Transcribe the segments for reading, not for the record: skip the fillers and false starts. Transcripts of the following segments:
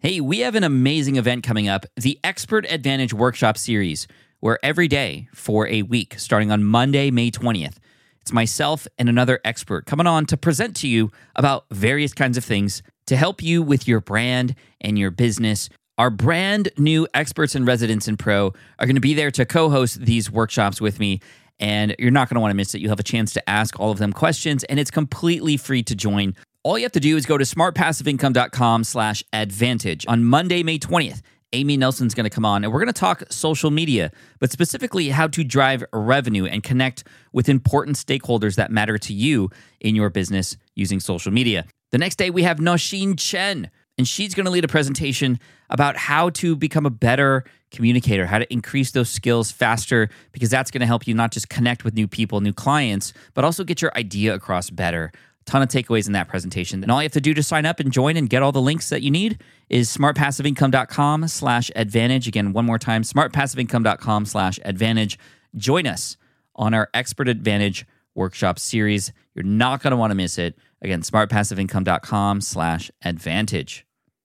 Hey, we have an amazing event coming up, the Expert Advantage Workshop Series, where every day for a week, starting on Monday, May 20th, it's myself and another expert coming on to present to you about various kinds of things to help you with your brand and your business. Our brand new experts and residents in Pro are going to be there to co-host these workshops with me, and you're not going to want to miss it. You'll have a chance to ask all of them questions, and it's completely free to join. All you have to do is go to smartpassiveincome.com/advantage. On Monday, May 20th, Amy Nelson's going to come on, and we're going to talk social media, but specifically how to drive revenue and connect with important stakeholders that matter to you in your business using social media. The next day, we have Nosheen Chen, and she's going to lead a presentation about how to become a better communicator, how to increase those skills faster, because that's going to help you not just connect with new people, new clients, but also get your idea across better. Ton of takeaways in that presentation. And all you have to do to sign up and join and get all the links that you need is smartpassiveincome.com/advantage. Again, one more time, smartpassiveincome.com/advantage. Join us on our Expert Advantage Workshop Series. You're not going to want to miss it. Again, smartpassiveincome.com/advantage.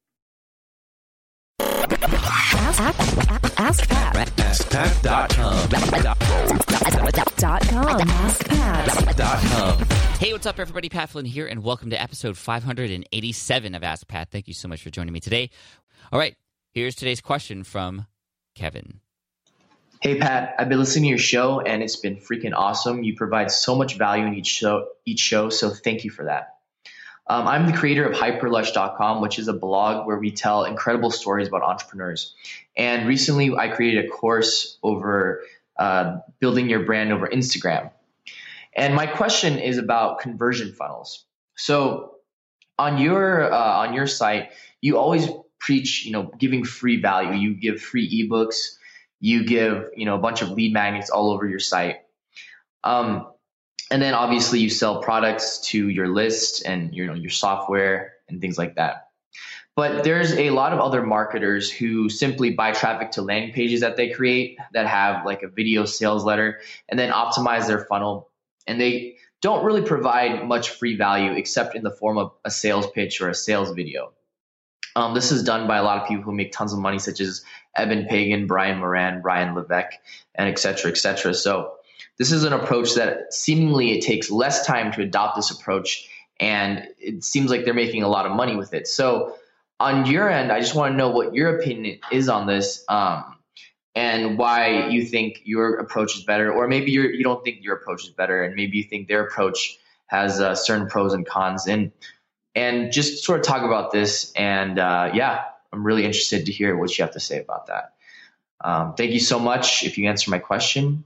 AskPat.com. Hey, what's up, everybody? Pat Flynn here, and welcome to episode 587 of Ask Pat. Thank you so much for joining me today. All right, here's today's question from Kevin. Hey, Pat, I've been listening to your show, and it's been freaking awesome. You provide so much value in each show, so thank you for that. I'm the creator of Hyperlush.com, which is a blog where we tell incredible stories about entrepreneurs. And recently, I created a course over building your brand over Instagram. And my question is about conversion funnels. So on your site, you always preach, giving free value. You give free ebooks. You give, a bunch of lead magnets all over your site. And then obviously you sell products to your list and your software and things like that. But there's a lot of other marketers who simply buy traffic to landing pages that they create that have like a video sales letter and then optimize their funnel. And they don't really provide much free value except in the form of a sales pitch or a sales video. This is done by a lot of people who make tons of money, such as Evan Pagan, Brian Moran, Ryan Levesque, and et cetera, et cetera. So this is an approach that seemingly it takes less time to adopt this approach, and it seems like they're making a lot of money with it. So on your end, I just want to know what your opinion is on this, and why you think your approach is better, or maybe you don't think your approach is better, and maybe you think their approach has certain pros and cons, and just sort of talk about this. And I'm really interested to hear what you have to say about that. Thank you so much if you answer my question.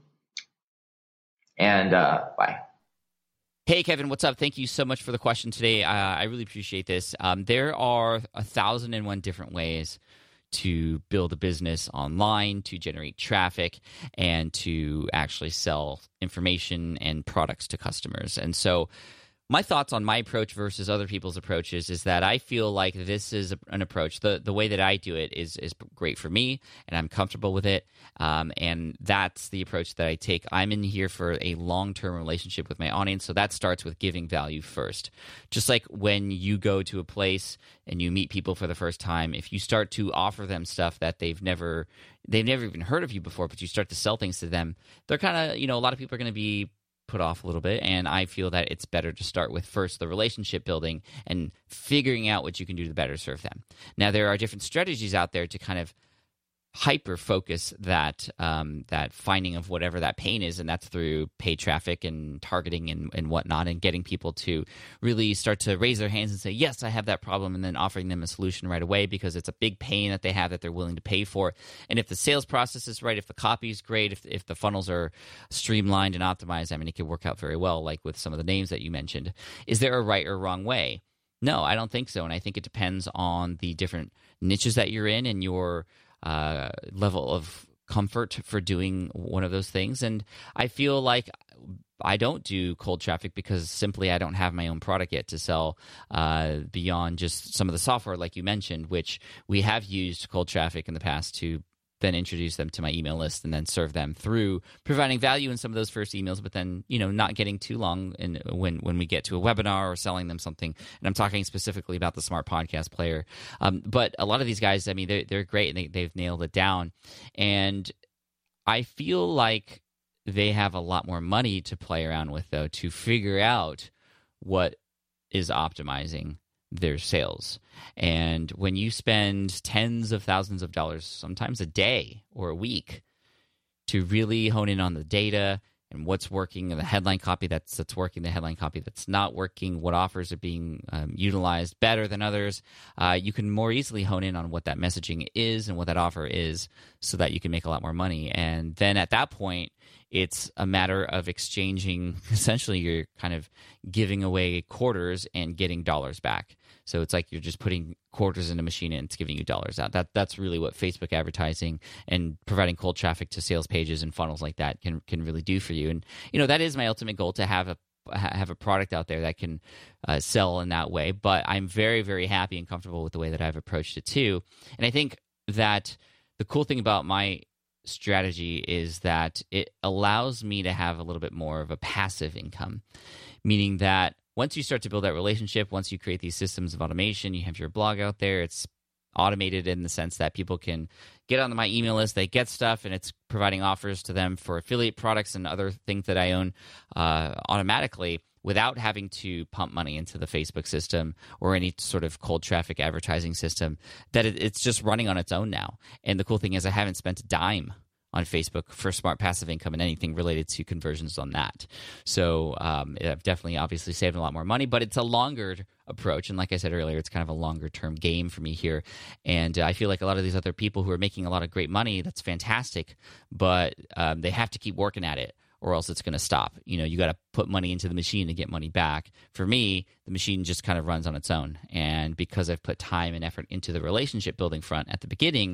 And bye. Hey, Kevin, what's up? Thank you so much for the question today. I really appreciate this. There are 1,001 different ways to build a business online, to generate traffic, and to actually sell information and products to customers. And so my thoughts on my approach versus other people's approaches is that I feel like this is an approach. The way that I do it is great for me, and I'm comfortable with it. And that's the approach that I take. I'm in here for a long-term relationship with my audience, so that starts with giving value first. Just like when you go to a place and you meet people for the first time, if you start to offer them stuff that they've never even heard of you before, but you start to sell things to them, they're kind of, a lot of people are going to be put off a little bit, and I feel that it's better to start with first the relationship building and figuring out what you can do to better serve them. Now, there are different strategies out there to kind of hyper focus that finding of whatever that pain is, and that's through paid traffic and targeting and whatnot, and getting people to really start to raise their hands and say, yes, I have that problem, and then offering them a solution right away because it's a big pain that they have that they're willing to pay for. And if the sales process is right, if the copy is great, if the funnels are streamlined and optimized, it can work out very well, like with some of the names that you mentioned. Is there a right or wrong way? No, I don't think so, and I think it depends on the different niches that you're in and your level of comfort for doing one of those things. And I feel like I don't do cold traffic because simply I don't have my own product yet to sell beyond just some of the software like you mentioned, which we have used cold traffic in the past to then introduce them to my email list and then serve them through providing value in some of those first emails, but then, not getting too long when we get to a webinar or selling them something. And I'm talking specifically about the Smart Podcast Player. But a lot of these guys, I mean, they're great and they've nailed it down. And I feel like they have a lot more money to play around with, though, to figure out what is optimizing their sales. And when you spend tens of thousands of dollars, sometimes a day or a week, to really hone in on the data and what's working, and the headline copy that's working, the headline copy that's not working, what offers are being utilized better than others, you can more easily hone in on what that messaging is and what that offer is so that you can make a lot more money. And then at that point, it's a matter of exchanging. Essentially, you're kind of giving away quarters and getting dollars back. So it's like you're just putting quarters in a machine and it's giving you dollars out. That's really what Facebook advertising and providing cold traffic to sales pages and funnels like that can really do for you. And that is my ultimate goal, to have a product out there that can sell in that way. But I'm very, very happy and comfortable with the way that I've approached it too. And I think that the cool thing about my strategy is that it allows me to have a little bit more of a passive income, meaning that once you start to build that relationship, once you create these systems of automation, you have your blog out there, it's automated in the sense that people can get on my email list, they get stuff, and it's providing offers to them for affiliate products and other things that I own automatically, without having to pump money into the Facebook system or any sort of cold traffic advertising system, that it's just running on its own now. And the cool thing is I haven't spent a dime on Facebook for Smart Passive Income and anything related to conversions on that. So I've definitely obviously saved a lot more money, but it's a longer approach. And like I said earlier, it's kind of a longer term game for me here. And I feel like a lot of these other people who are making a lot of great money, that's fantastic, but they have to keep working at it, or else it's going to stop. You got to put money into the machine to get money back. For me, the machine just kind of runs on its own. And because I've put time and effort into the relationship building front at the beginning,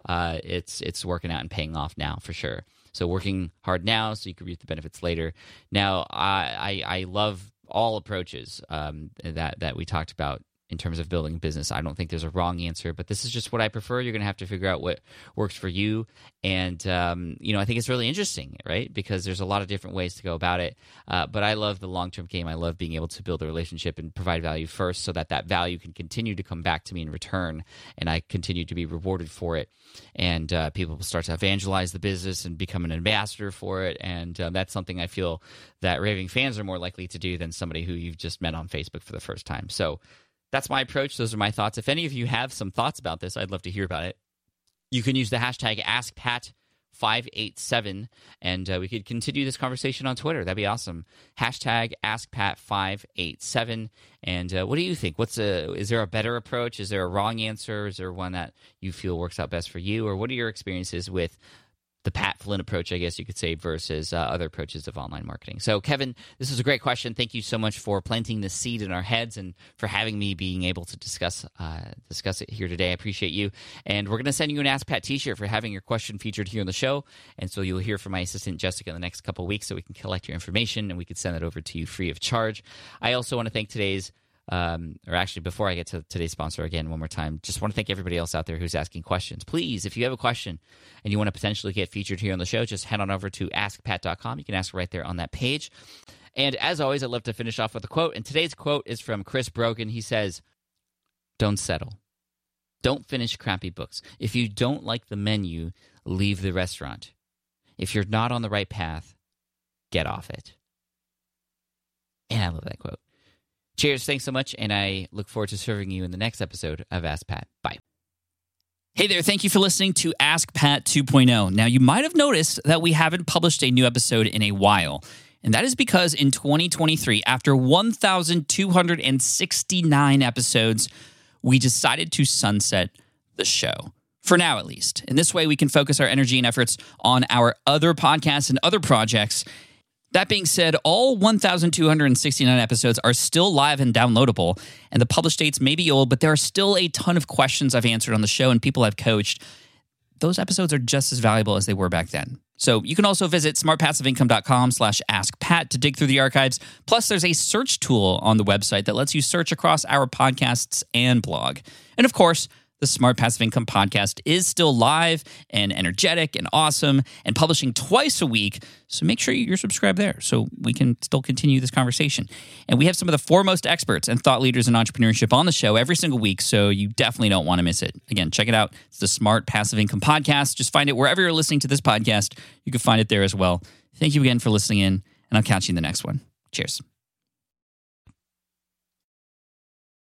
it's working out and paying off now for sure. So working hard now so you can reap the benefits later. Now, I love all approaches that we talked about in terms of building a business. I don't think there's a wrong answer, but this is just what I prefer. You're going to have to figure out what works for you. And, I think it's really interesting, right? Because there's a lot of different ways to go about it. But I love the long-term game. I love being able to build a relationship and provide value first so that value can continue to come back to me in return, and I continue to be rewarded for it. And people start to evangelize the business and become an ambassador for it. And that's something I feel that raving fans are more likely to do than somebody who you've just met on Facebook for the first time. So that's my approach. Those are my thoughts. If any of you have some thoughts about this, I'd love to hear about it. You can use the hashtag AskPat587, and we could continue this conversation on Twitter. That'd be awesome. Hashtag AskPat587. And what do you think? Is there a better approach? Is there a wrong answer? Is there one that you feel works out best for you? Or what are your experiences with the Pat Flynn approach, I guess you could say, versus other approaches of online marketing? So, Kevin, this is a great question. Thank you so much for planting this seed in our heads and for having me being able to discuss it here today. I appreciate you. And we're going to send you an Ask Pat t-shirt for having your question featured here on the show. And so you'll hear from my assistant, Jessica, in the next couple of weeks so we can collect your information and we can send it over to you free of charge. I also want to thank before I get to today's sponsor again one more time, just want to thank everybody else out there who's asking questions. Please, if you have a question and you want to potentially get featured here on the show, just head on over to askpat.com. You can ask right there on that page. And as always, I'd love to finish off with a quote. And today's quote is from Chris Brogan. He says, "Don't settle. Don't finish crappy books. If you don't like the menu, leave the restaurant. If you're not on the right path, get off it." And I love that quote. Cheers, thanks so much, and I look forward to serving you in the next episode of Ask Pat. Bye. Hey there, thank you for listening to Ask Pat 2.0. Now, you might have noticed that we haven't published a new episode in a while, and that is because in 2023, after 1,269 episodes, we decided to sunset the show. For now, at least. In this way, we can focus our energy and efforts on our other podcasts and other projects. That being said, all 1,269 episodes are still live and downloadable, and the published dates may be old, but there are still a ton of questions I've answered on the show and people I've coached. Those episodes are just as valuable as they were back then. So you can also visit smartpassiveincome.com/askpat to dig through the archives. Plus, there's a search tool on the website that lets you search across our podcasts and blog. And of course, the Smart Passive Income podcast is still live and energetic and awesome and publishing twice a week. So make sure you're subscribed there so we can still continue this conversation. And we have some of the foremost experts and thought leaders in entrepreneurship on the show every single week, so you definitely don't want to miss it. Again, check it out. It's the Smart Passive Income podcast. Just find it wherever you're listening to this podcast. You can find it there as well. Thank you again for listening in, and I'll catch you in the next one. Cheers.